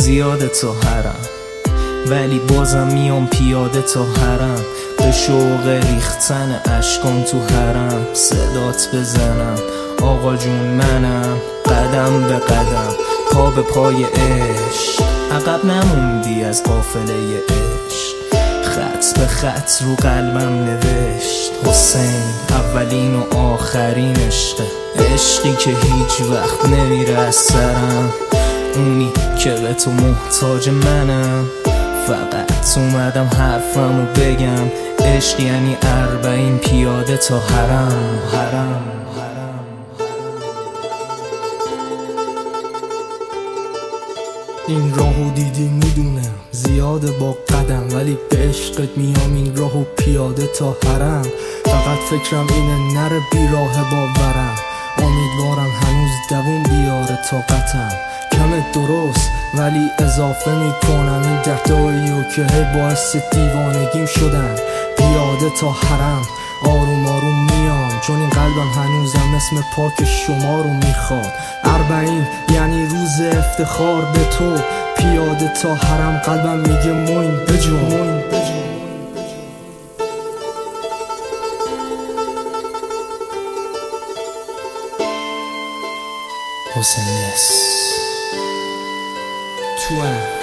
زیاده تا حرم، ولی بازم میام پیاده تا حرم. به شوق ریختن اشکام تو حرم صدات بزنم آقا جون منم. قدم به قدم پا به پای عشق، عقب نموندی از قافله عشق. خط به خط رو قلبم نوشت حسین اولین و آخرین عشقه. عشقی که هیچ وقت نمیره از سرم، اونی که به تو محتاج منم. فقط اومدم حرفمو بگم، عشق یعنی 40 پیاده تا حرم. این راهو دیدی میدونم زیاده با قدم، ولی به عشقت میام این راهو پیاده تا حرم. فقط فکرم اینه نره بیراه باورم، امیدوارم هنوز دووم بیاره طاقتم. کمه درست ولی اضافه میکنم این درداییو که هی باعث دیوانگیم شدن. پیاده تا حرم آروم آروم میام، چون این قلبم هنوزم اسم پاک شما رو میخواد. 40 یعنی روز افتخار به تو، پیاده تا حرم قلبم میگه موین بجو. حسین نس تو